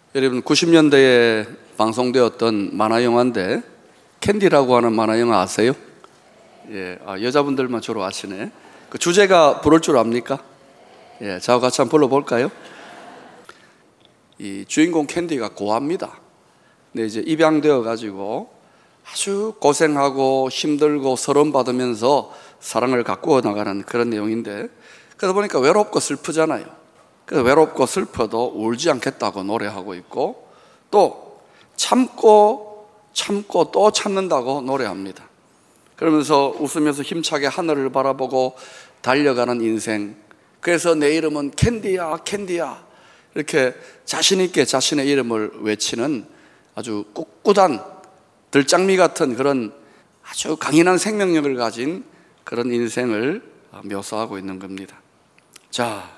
여러분 90년대에 방송되었던 만화영화인데 캔디라고 하는 만화영화 아세요? 예, 여자분들만 주로 아시네. 그 주제가 부를 줄 압니까? 예, 저와 같이 한번 불러볼까요? 이 주인공 캔디가 고아입니다. 근데 이제 입양되어 가지고 아주 고생하고 힘들고 서름 받으면서 사랑을 가꾸어 나가는 그런 내용인데, 그러다 보니까 외롭고 슬프잖아요. 그래서 외롭고 슬퍼도 울지 않겠다고 노래하고 있고, 또 참고 또 참는다고 노래합니다. 그러면서 웃으면서 힘차게 하늘을 바라보고 달려가는 인생. 그래서 내 이름은 캔디야, 캔디야, 이렇게 자신 있게 자신의 이름을 외치는 아주 꿋꿋한 들장미 같은 그런 아주 강인한 생명력을 가진 그런 인생을 묘사하고 있는 겁니다. 자,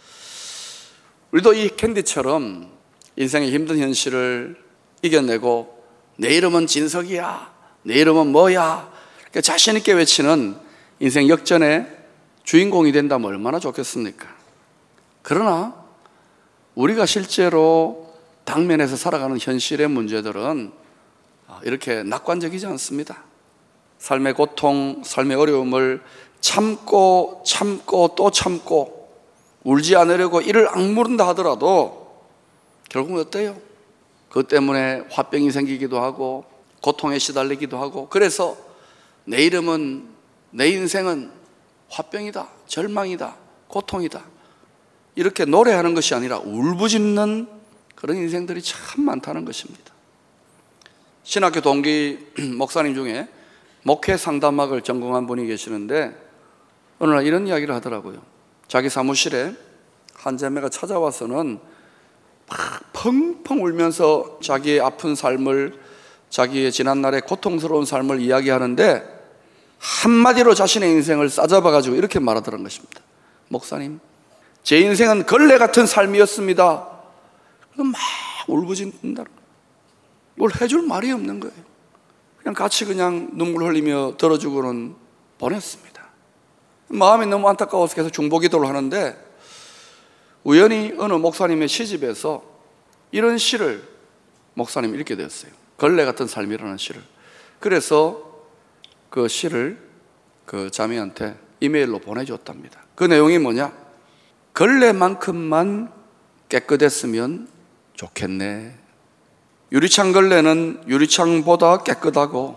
우리도 이 캔디처럼 인생의 힘든 현실을 이겨내고 내 이름은 진석이야, 내 이름은 뭐야, 이렇게 자신 있게 외치는 인생 역전의 주인공이 된다면 얼마나 좋겠습니까? 그러나 우리가 실제로 당면에서 살아가는 현실의 문제들은 이렇게 낙관적이지 않습니다. 삶의 고통, 삶의 어려움을 참고 또 참고 울지 않으려고 이를 악무른다 하더라도 결국은 어때요? 그것 때문에 화병이 생기기도 하고 고통에 시달리기도 하고, 그래서 내 이름은, 내 인생은 화병이다, 절망이다, 고통이다, 이렇게 노래하는 것이 아니라 울부짖는 그런 인생들이 참 많다는 것입니다. 신학교 동기 목사님 중에 목회 상담학을 전공한 분이 계시는데 어느 날 이런 이야기를 하더라고요. 자기 사무실에 한 자매가 찾아와서는 막 펑펑 울면서 자기의 아픈 삶을, 자기의 지난날의 고통스러운 삶을 이야기하는데 한마디로 자신의 인생을 싸잡아가지고 이렇게 말하더라는 것입니다. 목사님, 제 인생은 걸레 같은 삶이었습니다. 막 울부짖는다. 뭘 해줄 말이 없는 거예요. 그냥 같이 그냥 눈물 흘리며 들어주고는 보냈습니다. 마음이 너무 안타까워서 계속 중보기도를 하는데 우연히 어느 목사님의 시집에서 이런 시를 목사님이 읽게 되었어요. 걸레 같은 삶이라는 시를. 그래서 그 시를 그 자매한테 이메일로 보내줬답니다. 그 내용이 뭐냐? 걸레만큼만 깨끗했으면 좋겠네. 유리창 걸레는 유리창보다 깨끗하고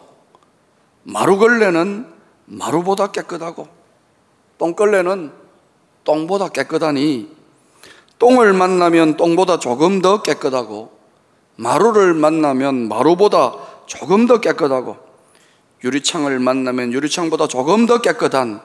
마루걸레는 마루보다 깨끗하고 똥걸레는 똥보다 깨끗하니 똥을 만나면 똥보다 조금 더 깨끗하고 마루를 만나면 마루보다 조금 더 깨끗하고 유리창을 만나면 유리창보다 조금 더 깨끗한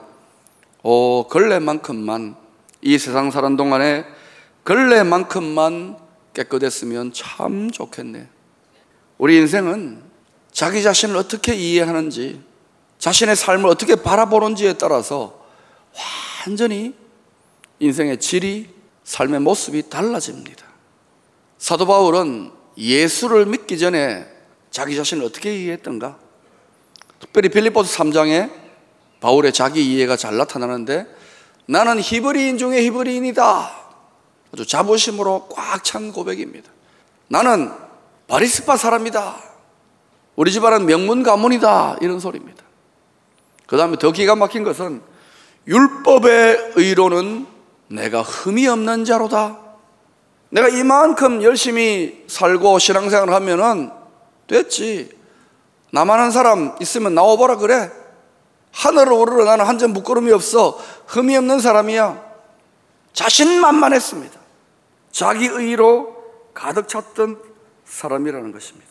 걸레만큼만, 이 세상 사는 동안에 걸레만큼만 깨끗했으면 참 좋겠네. 우리 인생은 자기 자신을 어떻게 이해하는지, 자신의 삶을 어떻게 바라보는지에 따라서 완전히 인생의 질이, 삶의 모습이 달라집니다. 사도 바울은 예수를 믿기 전에 자기 자신을 어떻게 이해했던가? 특별히 빌립보서 3장에 바울의 자기 이해가 잘 나타나는데, 나는 히브리인 중에 히브리인이다, 아주 자부심으로 꽉 찬 고백입니다. 나는 바리스파 사람이다, 우리 집안은 명문 가문이다, 이런 소리입니다. 그 다음에 더 기가 막힌 것은 율법의 의로는 내가 흠이 없는 자로다. 내가 이만큼 열심히 살고 신앙생활을 하면은 됐지, 나만한 사람 있으면 나와보라 그래. 하늘을 오르러 나는 한 점 부끄러움이 없어. 흠이 없는 사람이야. 자신만만했습니다. 자기 의로 가득 찼던 사람이라는 것입니다.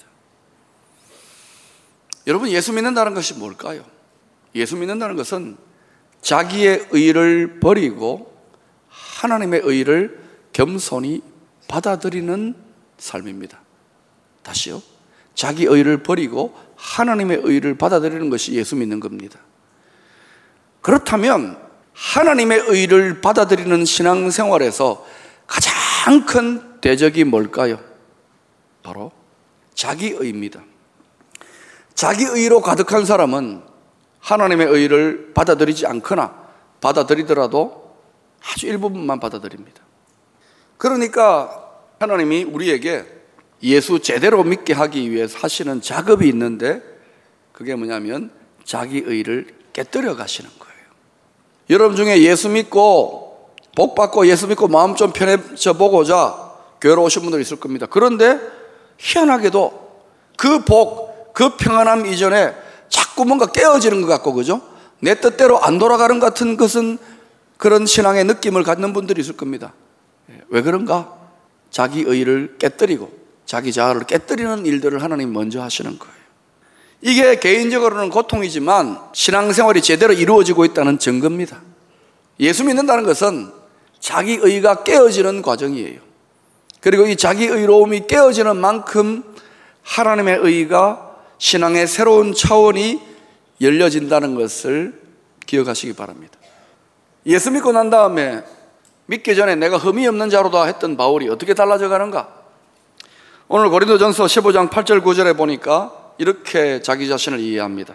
여러분, 예수 믿는다는 것이 뭘까요? 예수 믿는다는 것은 자기의 의를 버리고 하나님의 의를 겸손히 받아들이는 삶입니다. 다시요. 자기 의를 버리고 하나님의 의를 받아들이는 것이 예수 믿는 겁니다. 그렇다면 하나님의 의를 받아들이는 신앙생활에서 가장 큰 대적이 뭘까요? 바로 자기의입니다. 자기의로 가득한 사람은 하나님의 의를 받아들이지 않거나 받아들이더라도 아주 일부분만 받아들입니다. 그러니까 하나님이 우리에게 예수 제대로 믿게 하기 위해서 하시는 작업이 있는데, 그게 뭐냐면 자기 의를 깨뜨려 가시는 거예요. 여러분 중에 예수 믿고 복 받고 예수 믿고 마음 좀 편해져 보고자 교회로 오신 분들 있을 겁니다. 그런데 희한하게도 그 복, 그 평안함 이전에 자꾸 뭔가 깨어지는 것 같고, 그죠? 내 뜻대로 안 돌아가는 것 같은 것은, 그런 신앙의 느낌을 갖는 분들이 있을 겁니다. 왜 그런가? 자기 의를 깨뜨리고 자기 자아를 깨뜨리는 일들을 하나님 먼저 하시는 거예요. 이게 개인적으로는 고통이지만 신앙생활이 제대로 이루어지고 있다는 증거입니다. 예수 믿는다는 것은 자기 의가 깨어지는 과정이에요. 그리고 이 자기 의로움이 깨어지는 만큼 하나님의 의가, 신앙의 새로운 차원이 열려진다는 것을 기억하시기 바랍니다. 예수 믿고 난 다음에 믿기 전에 내가 흠이 없는 자로다 했던 바울이 어떻게 달라져 가는가? 오늘 고린도전서 15장 8절 9절에 보니까 이렇게 자기 자신을 이해합니다.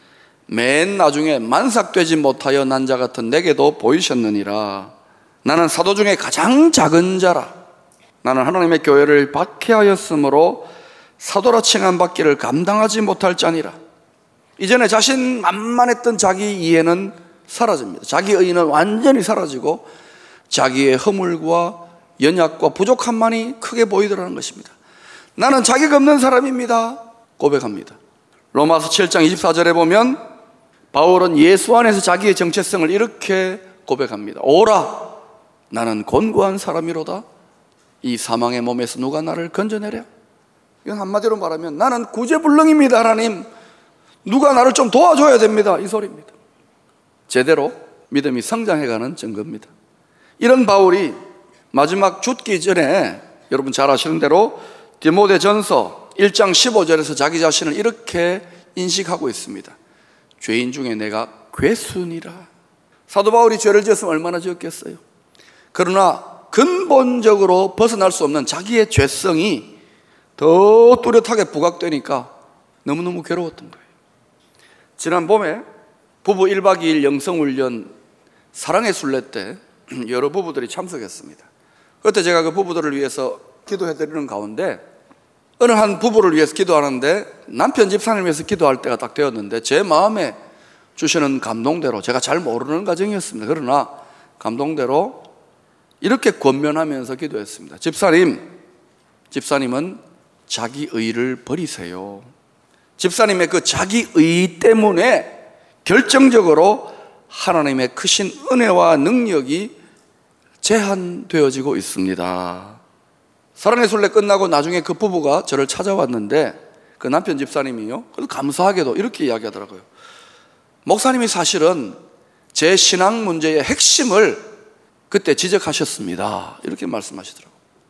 맨 나중에 만삭되지 못하여 난 자 같은 내게도 보이셨느니라. 나는 사도 중에 가장 작은 자라. 나는 하나님의 교회를 박해하였으므로 사도라 칭함 받기를 감당하지 못할 자니라. 이전에 자신 만만했던 자기 이해는 사라집니다. 자기 의는 완전히 사라지고 자기의 허물과 연약과 부족함만이 크게 보이더라는 것입니다. 나는 자기가 없는 사람입니다 고백합니다. 로마서 7장 24절에 보면 바울은 예수 안에서 자기의 정체성을 이렇게 고백합니다. 오라, 나는 곤고한 사람이로다. 이 사망의 몸에서 누가 나를 건져내랴. 이건 한마디로 말하면 나는 구제불능입니다. 하나님, 누가 나를 좀 도와줘야 됩니다, 이 소리입니다. 제대로 믿음이 성장해가는 증거입니다. 이런 바울이 마지막 죽기 전에 여러분 잘 아시는 대로 디모데전서 1장 15절에서 자기 자신을 이렇게 인식하고 있습니다. 죄인 중에 내가 괴순이라. 사도 바울이 죄를 지었으면 얼마나 지었겠어요. 그러나 근본적으로 벗어날 수 없는 자기의 죄성이 더 뚜렷하게 부각되니까 너무너무 괴로웠던 거예요. 지난 봄에 부부 1박 2일 영성훈련 사랑의 순례 때 여러 부부들이 참석했습니다. 그때 제가 그 부부들을 위해서 기도해드리는 가운데 어느 한 부부를 위해서 기도하는데 남편 집사님을 위해서 기도할 때가 딱 되었는데 제 마음에 주시는 감동대로, 제가 잘 모르는 과정이었습니다. 그러나 감동대로 이렇게 권면하면서 기도했습니다. 집사님은 자기 의를 버리세요. 집사님의 그 자기 의 때문에 결정적으로 하나님의 크신 은혜와 능력이 제한되어지고 있습니다. 사랑의 순례 끝나고 나중에 그 부부가 저를 찾아왔는데 그 남편 집사님이요, 그래도 감사하게도 이렇게 이야기하더라고요. 목사님이 사실은 제 신앙 문제의 핵심을 그때 지적하셨습니다, 이렇게 말씀하시더라고요.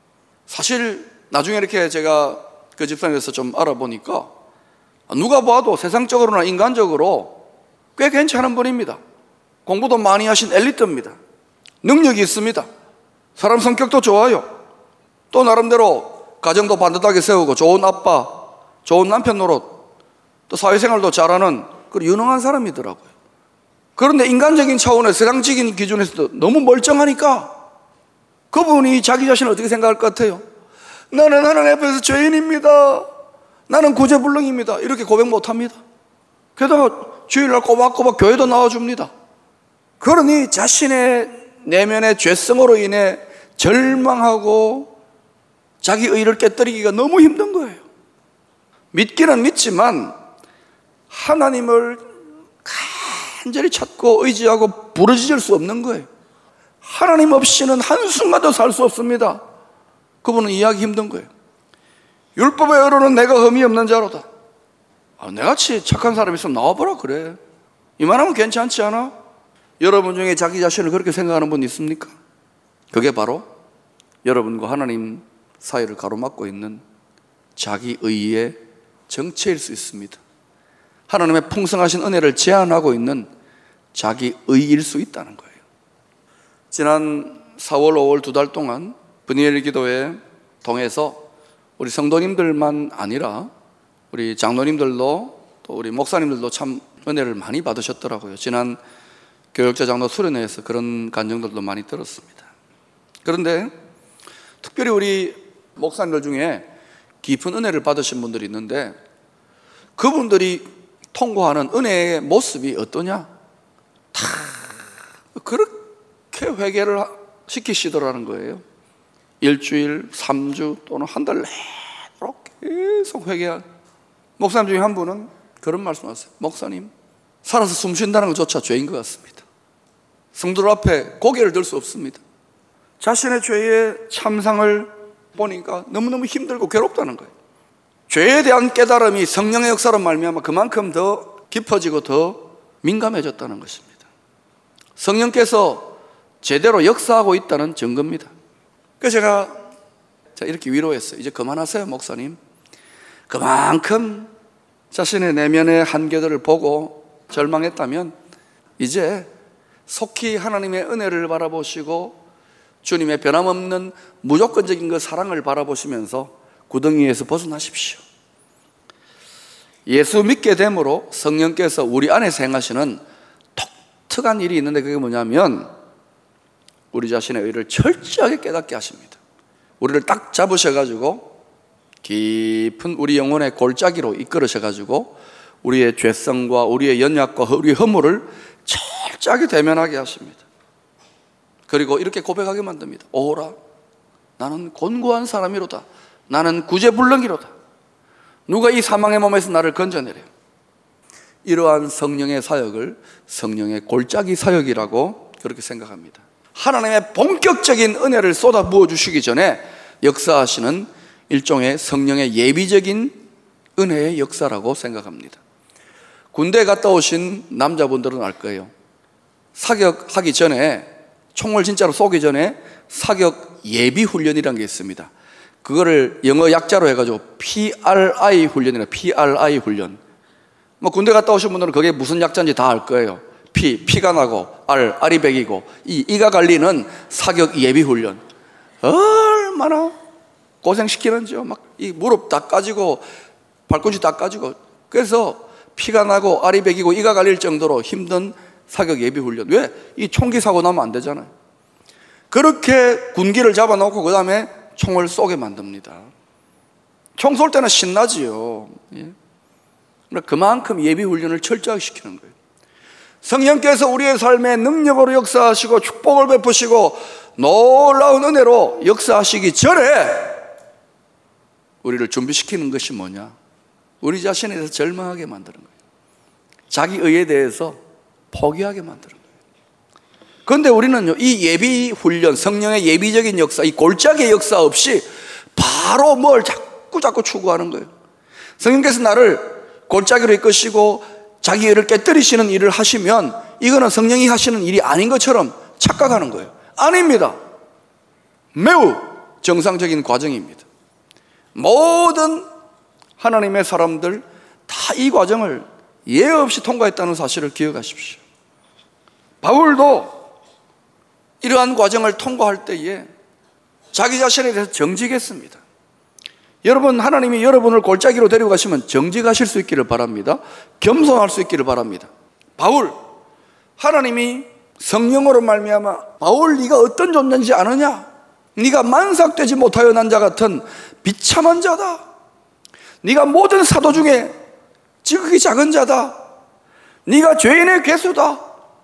사실 나중에 이렇게 제가 그 집사님에서 좀 알아보니까 누가 봐도 세상적으로나 인간적으로 꽤 괜찮은 분입니다. 공부도 많이 하신 엘리트입니다. 능력이 있습니다. 사람 성격도 좋아요. 또 나름대로 가정도 반듯하게 세우고 좋은 아빠, 좋은 남편 노릇, 또 사회생활도 잘하는 그런 유능한 사람이더라고요. 그런데 인간적인 차원에서, 세상적인 기준에서도 너무 멀쩡하니까 그분이 자기 자신을 어떻게 생각할 것 같아요? 나는 하나님 앞에서 죄인입니다. 나는 구제불능입니다. 이렇게 고백 못합니다. 게다가 주일날 꼬박꼬박 교회도 나와줍니다. 그러니 자신의 내면의 죄성으로 인해 절망하고 자기 의를 깨뜨리기가 너무 힘든 거예요. 믿기는 믿지만 하나님을 간절히 찾고 의지하고 부르짖을 수 없는 거예요. 하나님 없이는 한순간도 살 수 없습니다. 그분은 이해하기 힘든 거예요. 율법의 의로는 내가 흠이 없는 자로다. 내같이 착한 사람이 있으면 나와보라 그래. 이만하면 괜찮지 않아? 여러분 중에 자기 자신을 그렇게 생각하는 분 있습니까? 그게 바로 여러분과 하나님 사이를 가로막고 있는 자기 의의 정체일 수 있습니다. 하나님의 풍성하신 은혜를 제한하고 있는 자기 의일 수 있다는 거예요. 지난 4월, 5월 2달 동안 브니엘 기도회 통해서 우리 성도님들만 아니라 우리 장로님들도 또 우리 목사님들도 참 은혜를 많이 받으셨더라고요. 지난 교역자 장로 수련회에서 그런 간증들도 많이 들었습니다. 그런데 특별히 우리 목사님들 중에 깊은 은혜를 받으신 분들이 있는데 그분들이 통과하는 은혜의 모습이 어떠냐? 다 그렇게 회개를 시키시더라는 거예요. 일주일, 3주 또는 한 달 내도록 계속 회개한 목사님 중에 한 분은 그런 말씀하셨어요. 목사님, 살아서 숨 쉰다는 것조차 죄인 것 같습니다. 성도들 앞에 고개를 들 수 없습니다. 자신의 죄의 참상을 보니까 너무너무 힘들고 괴롭다는 거예요. 죄에 대한 깨달음이 성령의 역사로 말미암아 그만큼 더 깊어지고 더 민감해졌다는 것입니다. 성령께서 제대로 역사하고 있다는 증거입니다. 그래서 제가 이렇게 위로했어요. 이제 그만하세요, 목사님. 그만큼 자신의 내면의 한계들을 보고 절망했다면 이제 속히 하나님의 은혜를 바라보시고 주님의 변함없는 무조건적인 그 사랑을 바라보시면서 구덩이에서 벗어나십시오. 예수 믿게 됨으로 성령께서 우리 안에서 행하시는 독특한 일이 있는데 그게 뭐냐면 우리 자신의 의를 철저하게 깨닫게 하십니다. 우리를 딱 잡으셔가지고 깊은 우리 영혼의 골짜기로 이끌으셔가지고 우리의 죄성과 우리의 연약과 우리의 허물을 철저하게 대면하게 하십니다. 그리고 이렇게 고백하게 만듭니다. 오라, 나는 곤고한 사람이로다. 나는 구제불능이로다. 누가 이 사망의 몸에서 나를 건져내려. 이러한 성령의 사역을 성령의 골짜기 사역이라고 그렇게 생각합니다. 하나님의 본격적인 은혜를 쏟아 부어주시기 전에 역사하시는 일종의 성령의 예비적인 은혜의 역사라고 생각합니다. 군대에 갔다 오신 남자분들은 알 거예요. 사격하기 전에, 총을 진짜로 쏘기 전에 사격 예비 훈련이라는 게 있습니다. 그거를 영어 약자로 해가지고 PRI 훈련이라 PRI 훈련. 뭐 군대 갔다 오신 분들은 그게 무슨 약자인지 다 알 거예요. 피가 나고 R이 백이고 이가 갈리는 사격 예비 훈련. 얼마나 고생시키는지요. 막 이 무릎 다 까지고 발꿈치 다 까지고. 그래서 피가 나고 R이 백이고 이가 갈릴 정도로 힘든 사격 예비 훈련. 왜? 이 총기 사고 나면 안 되잖아요. 그렇게 군기를 잡아놓고 그 다음에 총을 쏘게 만듭니다. 총 쏠 때는 신나지요. 예? 그만큼 예비 훈련을 철저하게 시키는 거예요. 성령께서 우리의 삶에 능력으로 역사하시고 축복을 베푸시고 놀라운 은혜로 역사하시기 전에 우리를 준비시키는 것이 뭐냐? 우리 자신에 대해서 절망하게 만드는 거예요. 자기 의에 대해서 포기하게 만드는 거예요. 그런데 우리는요, 이 예비 훈련, 성령의 예비적인 역사, 이 골짜기의 역사 없이 바로 뭘 자꾸 추구하는 거예요. 성령께서 나를 골짜기로 이끄시고 자기 의를 깨뜨리시는 일을 하시면 이거는 성령이 하시는 일이 아닌 것처럼 착각하는 거예요. 아닙니다. 매우 정상적인 과정입니다. 모든 하나님의 사람들 다 이 과정을 예외 없이 통과했다는 사실을 기억하십시오. 바울도 이러한 과정을 통과할 때에 자기 자신에 대해서 정직했습니다. 여러분, 하나님이 여러분을 골짜기로 데리고 가시면 정직하실 수 있기를 바랍니다. 겸손할 수 있기를 바랍니다. 바울, 하나님이 성령으로 말미암아 바울 네가 어떤 존재인지 아느냐? 네가 만삭되지 못하여 난 자 같은 비참한 자다. 네가 모든 사도 중에 지극히 작은 자다. 네가 죄인의 괴수다.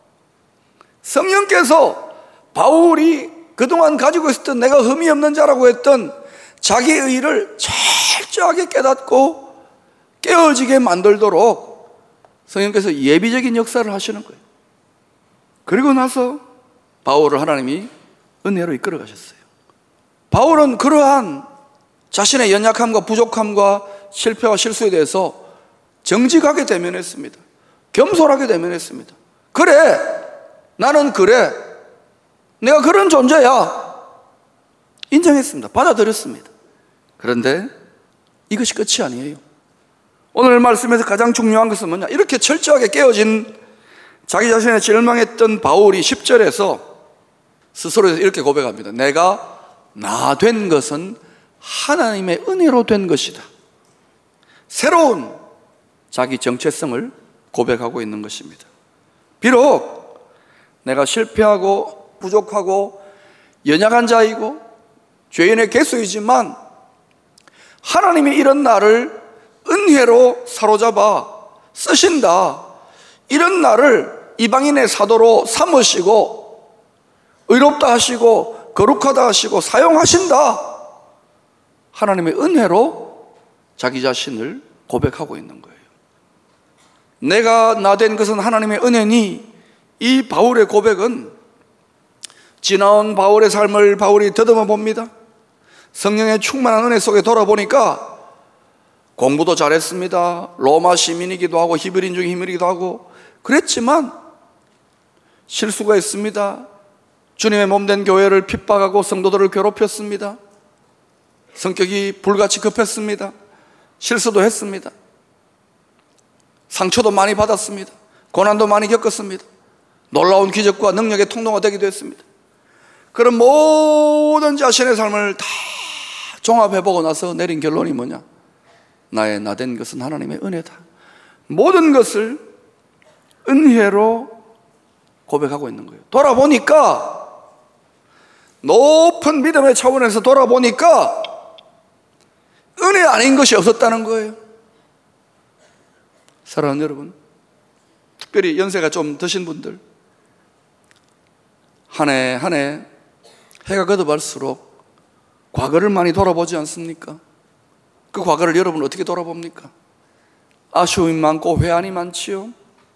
성령께서 바울이 그동안 가지고 있었던 내가 흠이 없는 자라고 했던 자기의 의를 철저하게 깨닫고 깨어지게 만들도록 성령께서 예비적인 역사를 하시는 거예요. 그리고 나서 바울을 하나님이 은혜로 이끌어 가셨어요. 바울은 그러한 자신의 연약함과 부족함과 실패와 실수에 대해서 정직하게 대면했습니다. 겸손하게 대면했습니다. 그래, 나는 그래, 내가 그런 존재야. 인정했습니다. 받아들였습니다. 그런데 이것이 끝이 아니에요. 오늘 말씀에서 가장 중요한 것은 뭐냐? 이렇게 철저하게 깨어진 자기 자신의 절망했던 바울이 10절에서 스스로 이렇게 고백합니다. 내가 나 된 것은 하나님의 은혜로 된 것이다. 새로운 자기 정체성을 고백하고 있는 것입니다. 비록 내가 실패하고 부족하고 연약한 자이고 죄인의 개수이지만 하나님이 이런 나를 은혜로 사로잡아 쓰신다, 이런 나를 이방인의 사도로 삼으시고 의롭다 하시고 거룩하다 하시고 사용하신다, 하나님의 은혜로 자기 자신을 고백하고 있는 거예요. 내가 나 된 것은 하나님의 은혜니, 이 바울의 고백은 지나온 바울의 삶을 바울이 더듬어 봅니다. 성령의 충만한 은혜 속에 돌아보니까 공부도 잘했습니다. 로마 시민이기도 하고 히브리인 중에 히브리이기도 하고 그랬지만 실수가 있습니다. 주님의 몸된 교회를 핍박하고 성도들을 괴롭혔습니다. 성격이 불같이 급했습니다. 실수도 했습니다. 상처도 많이 받았습니다. 고난도 많이 겪었습니다. 놀라운 기적과 능력의 통로가 되기도 했습니다. 그런 모든 자신의 삶을 다 종합해보고 나서 내린 결론이 뭐냐? 나의 나 된 것은 하나님의 은혜다. 모든 것을 은혜로 고백하고 있는 거예요. 돌아보니까, 높은 믿음의 차원에서 돌아보니까 은혜 아닌 것이 없었다는 거예요. 사랑하는 여러분, 특별히 연세가 좀 드신 분들, 한 해 한 해 해가 거듭할수록 과거를 많이 돌아보지 않습니까? 그 과거를 여러분 어떻게 돌아봅니까? 아쉬움이 많고 회한이 많지요.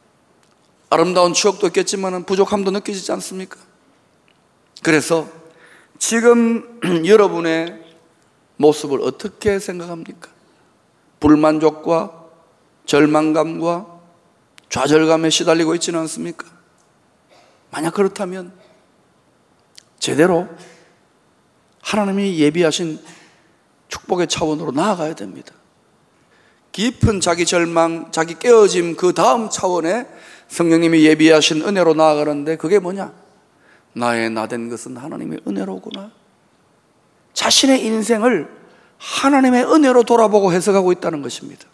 아름다운 추억도 있겠지만 부족함도 느껴지지 않습니까? 그래서 지금 여러분의 모습을 어떻게 생각합니까? 불만족과 절망감과 좌절감에 시달리고 있지는 않습니까? 만약 그렇다면 제대로 하나님이 예비하신 축복의 차원으로 나아가야 됩니다. 깊은 자기 절망, 자기 깨어짐 그 다음 차원에 성령님이 예비하신 은혜로 나아가는데, 그게 뭐냐? 나의 나 된 것은 하나님의 은혜로구나. 자신의 인생을 하나님의 은혜로 돌아보고 해석하고 있다는 것입니다.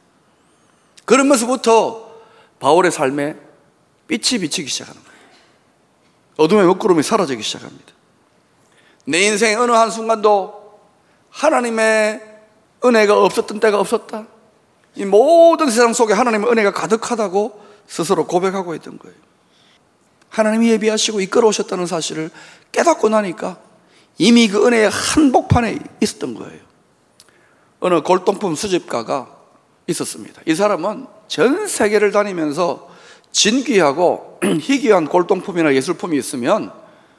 그러면서부터 바울의 삶에 빛이 비치기 시작하는 거예요. 어둠의 먹구름이 사라지기 시작합니다. 내 인생의 어느 한순간도 하나님의 은혜가 없었던 때가 없었다. 이 모든 세상 속에 하나님의 은혜가 가득하다고 스스로 고백하고 있던 거예요. 하나님이 예비하시고 이끌어 오셨다는 사실을 깨닫고 나니까 이미 그 은혜의 한복판에 있었던 거예요. 어느 골동품 수집가가 있었습니다. 이 사람은 전 세계를 다니면서 진귀하고 희귀한 골동품이나 예술품이 있으면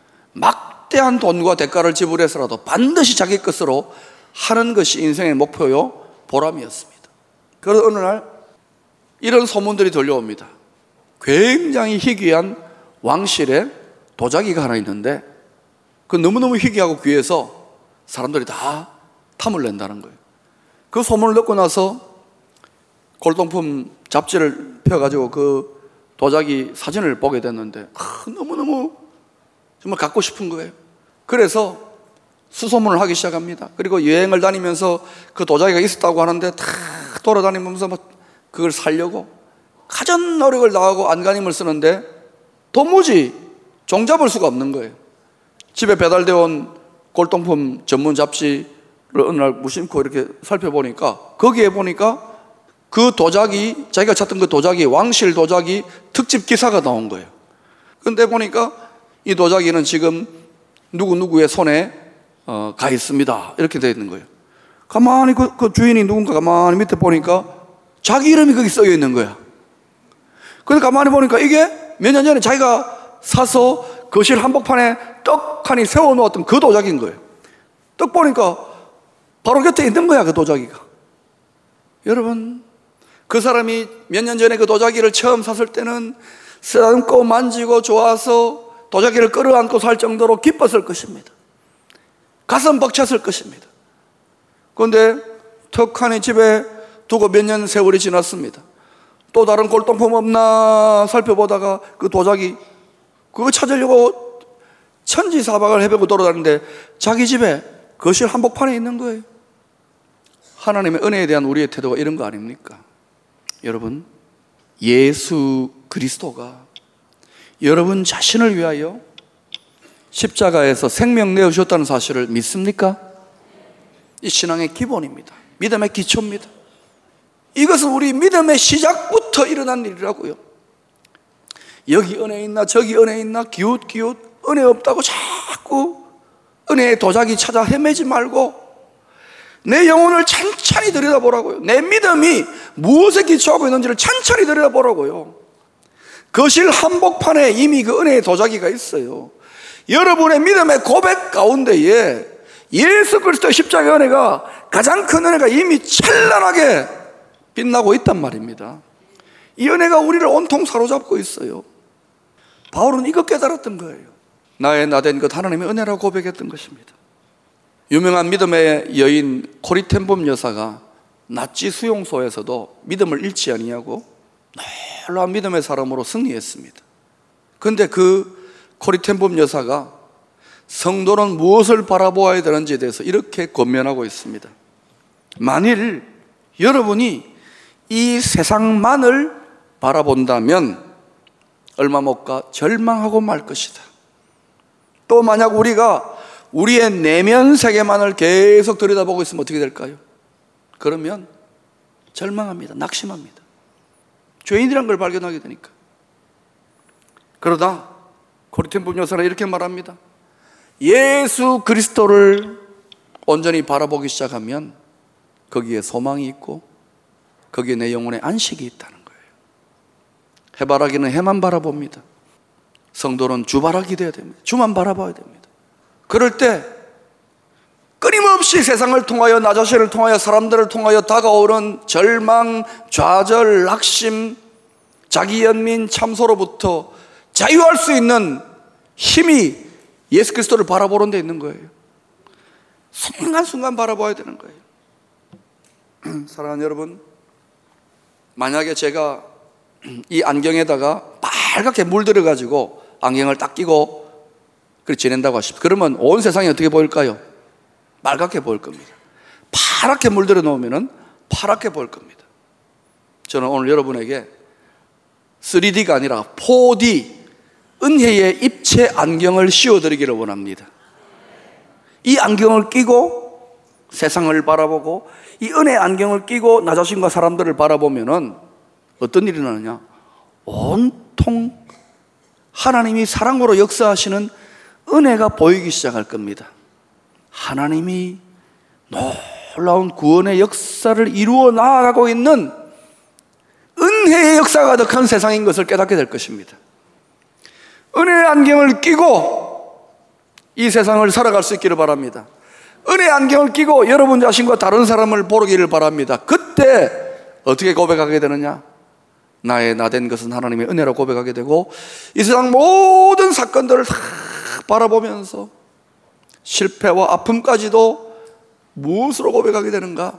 막대한 돈과 대가를 지불해서라도 반드시 자기 것으로 하는 것이 인생의 목표요 보람이었습니다. 그래서 어느 날 이런 소문들이 들려옵니다. 굉장히 희귀한 왕실에 도자기가 하나 있는데 그 너무너무 희귀하고 귀해서 사람들이 다 탐을 낸다는 거예요. 그 소문을 듣고 나서 골동품 잡지를 펴가지고 그 도자기 사진을 보게 됐는데 너무너무 정말 갖고 싶은 거예요. 그래서 수소문을 하기 시작합니다. 그리고 여행을 다니면서 그 도자기가 있었다고 하는데 다 돌아다니면서 막 그걸 살려고 가전 노력을 다하고 안간힘을 쓰는데 도무지 종잡을 수가 없는 거예요. 집에 배달되어 온 골동품 전문 잡지를 어느 날 무심코 이렇게 살펴보니까 거기에 보니까 그 도자기, 자기가 찾던 그 도자기, 왕실 도자기 특집 기사가 나온 거예요. 그런데 보니까 이 도자기는 지금 누구누구의 손에 가 있습니다, 이렇게 되어 있는 거예요. 가만히 그 주인이 누군가 가만히 밑에 보니까 자기 이름이 거기 써 있는 거야. 그런데 가만히 보니까 이게 몇 년 전에 자기가 사서 거실 한복판에 떡하니 세워놓았던 그 도자기인 거예요. 떡 보니까 바로 곁에 있는 거야, 그 도자기가. 여러분, 그 사람이 몇 년 전에 그 도자기를 처음 샀을 때는 쓰다듬고 만지고 좋아서 도자기를 끌어안고 살 정도로 기뻤을 것입니다. 가슴 벅찼을 것입니다. 그런데 턱하니 집에 두고 몇 년 세월이 지났습니다. 또 다른 골동품 없나 살펴보다가 그 도자기 그거 찾으려고 천지사박을 헤매고 돌아다니는데 자기 집에 거실 한복판에 있는 거예요. 하나님의 은혜에 대한 우리의 태도가 이런 거 아닙니까? 여러분, 예수 그리스도가 여러분 자신을 위하여 십자가에서 생명 내어주셨다는 사실을 믿습니까? 이 신앙의 기본입니다. 믿음의 기초입니다. 이것은 우리 믿음의 시작부터 일어난 일이라고요. 여기 은혜 있나 저기 은혜 있나 기웃기웃 은혜 없다고 자꾸 은혜의 도자기 찾아 헤매지 말고 내 영혼을 찬찬히 들여다보라고요. 내 믿음이 무엇에 기초하고 있는지를 찬찬히 들여다보라고요. 거실 한복판에 이미 그 은혜의 도자기가 있어요. 여러분의 믿음의 고백 가운데에 예수 그리스도의 십자가 은혜가, 가장 큰 은혜가 이미 찬란하게 빛나고 있단 말입니다. 이 은혜가 우리를 온통 사로잡고 있어요. 바울은 이거 깨달았던 거예요. 나의 나된 것 하나님의 은혜라고 고백했던 것입니다. 유명한 믿음의 여인 코리텐범 여사가 나치 수용소에서도 믿음을 잃지 아니하고 놀라운 믿음의 사람으로 승리했습니다. 그런데 그 코리텐범 여사가 성도는 무엇을 바라보아야 되는지에 대해서 이렇게 권면하고 있습니다. 만일 여러분이 이 세상만을 바라본다면 얼마 못 가 절망하고 말 것이다. 또 만약 우리가 우리의 내면 세계만을 계속 들여다보고 있으면 어떻게 될까요? 그러면 절망합니다. 낙심합니다. 죄인이란 걸 발견하게 되니까. 그러다 코리텐범 여사는 이렇게 말합니다. 예수 그리스도를 온전히 바라보기 시작하면 거기에 소망이 있고 거기에 내 영혼의 안식이 있다는 거예요. 해바라기는 해만 바라봅니다. 성도는 주바라기 되어야 됩니다. 주만 바라봐야 됩니다. 그럴 때 끊임없이 세상을 통하여 나 자신을 통하여 사람들을 통하여 다가오는 절망, 좌절, 낙심, 자기연민, 참소로부터 자유할 수 있는 힘이 예수 그리스도를 바라보는 데 있는 거예요. 순간순간 바라봐야 되는 거예요. 사랑하는 여러분, 만약에 제가 이 안경에다가 빨갛게 물들어가지고 안경을 딱 끼고 그렇게 지낸다고 하십시오. 그러면 온 세상이 어떻게 보일까요? 빨갛게 보일 겁니다. 파랗게 물들어 놓으면 파랗게 보일 겁니다. 저는 오늘 여러분에게 3D가 아니라 4D 은혜의 입체 안경을 씌워드리기를 원합니다. 이 안경을 끼고 세상을 바라보고 이 은혜의 안경을 끼고 나 자신과 사람들을 바라보면 어떤 일이 나느냐? 온통 하나님이 사랑으로 역사하시는 은혜가 보이기 시작할 겁니다. 하나님이 놀라운 구원의 역사를 이루어 나아가고 있는 은혜의 역사가 가득한 세상인 것을 깨닫게 될 것입니다. 은혜의 안경을 끼고 이 세상을 살아갈 수 있기를 바랍니다. 은혜의 안경을 끼고 여러분 자신과 다른 사람을 보기를 바랍니다. 그때 어떻게 고백하게 되느냐? 나의 나된 것은 하나님의 은혜로 고백하게 되고 이 세상 모든 사건들을 다 바라보면서 실패와 아픔까지도 무엇으로 고백하게 되는가?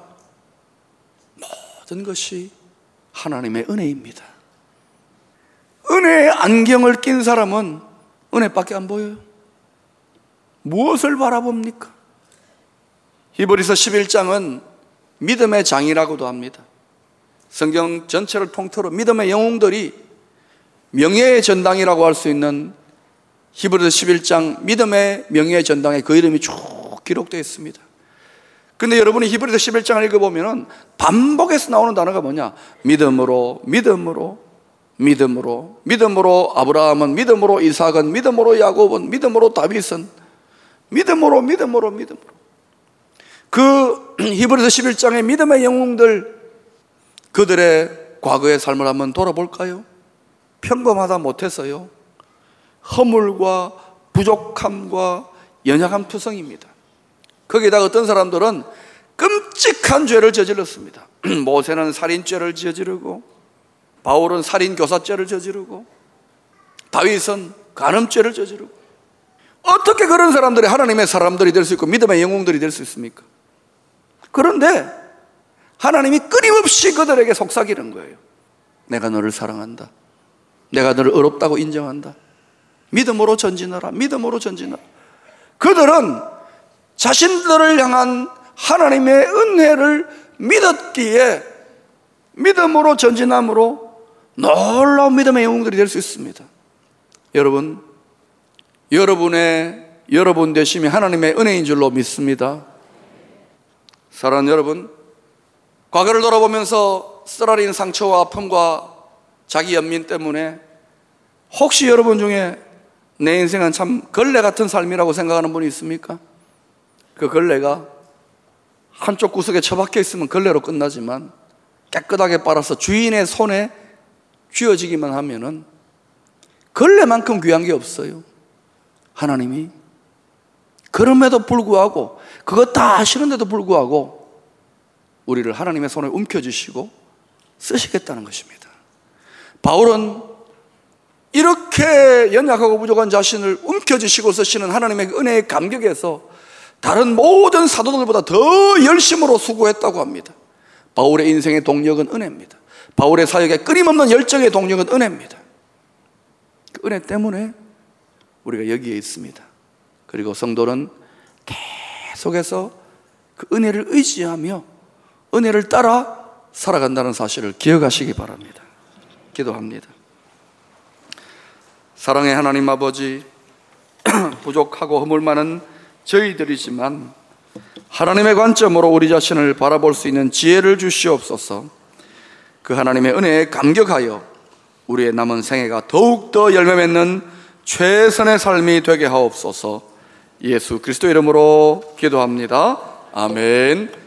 모든 것이 하나님의 은혜입니다. 은혜의 안경을 낀 사람은 은혜밖에 안 보여요. 무엇을 바라봅니까? 히브리서 11장은 믿음의 장이라고도 합니다. 성경 전체를 통틀어 믿음의 영웅들이 명예의 전당이라고 할 수 있는 히브리서 11장 믿음의 명예의 전당에 그 이름이 쭉 기록되어 있습니다. 근데 여러분이 히브리서 11장을 읽어보면 반복해서 나오는 단어가 뭐냐? 믿음으로, 믿음으로, 믿음으로, 믿음으로 아브라함은, 믿음으로 이삭은, 믿음으로 야곱은, 믿음으로 다윗은, 믿음으로, 믿음으로, 믿음으로. 그 히브리서 11장의 믿음의 영웅들, 그들의 과거의 삶을 한번 돌아볼까요? 평범하다 못해서요, 허물과 부족함과 연약함 투성입니다. 거기다가 어떤 사람들은 끔찍한 죄를 저질렀습니다. 모세는 살인죄를 저지르고, 바울은 살인교사죄를 저지르고, 다윗은 간음죄를 저지르고. 어떻게 그런 사람들이 하나님의 사람들이 될 수 있고 믿음의 영웅들이 될 수 있습니까? 그런데 하나님이 끊임없이 그들에게 속삭이는 거예요. 내가 너를 사랑한다. 내가 너를 의롭다고 인정한다. 믿음으로 전진하라. 믿음으로 전진하라. 그들은 자신들을 향한 하나님의 은혜를 믿었기에 믿음으로 전진함으로 놀라운 믿음의 영웅들이 될 수 있습니다. 여러분, 여러분 되심이 하나님의 은혜인 줄로 믿습니다. 사랑하는 여러분, 과거를 돌아보면서 쓰라린 상처와 아픔과 자기 연민 때문에 혹시 여러분 중에 내 인생은 참 걸레 같은 삶이라고 생각하는 분이 있습니까? 그 걸레가 한쪽 구석에 처박혀 있으면 걸레로 끝나지만 깨끗하게 빨아서 주인의 손에 쥐어지기만 하면은 걸레만큼 귀한 게 없어요. 하나님이 그럼에도 불구하고, 그것 다 아시는데도 불구하고 우리를 하나님의 손에 움켜주시고 쓰시겠다는 것입니다. 바울은 이렇게 연약하고 부족한 자신을 움켜주시고 쓰시는 하나님의 은혜의 감격에서 다른 모든 사도들보다 더 열심으로 수고했다고 합니다. 바울의 인생의 동력은 은혜입니다. 바울의 사역의 끊임없는 열정의 동력은 은혜입니다. 그 은혜 때문에 우리가 여기에 있습니다. 그리고 성도는 계속해서 그 은혜를 의지하며 은혜를 따라 살아간다는 사실을 기억하시기 바랍니다. 기도합니다. 사랑의 하나님 아버지, 부족하고 허물 많은 저희들이지만 하나님의 관점으로 우리 자신을 바라볼 수 있는 지혜를 주시옵소서. 그 하나님의 은혜에 감격하여 우리의 남은 생애가 더욱더 열매 맺는 최선의 삶이 되게 하옵소서. 예수 그리스도 이름으로 기도합니다. 아멘.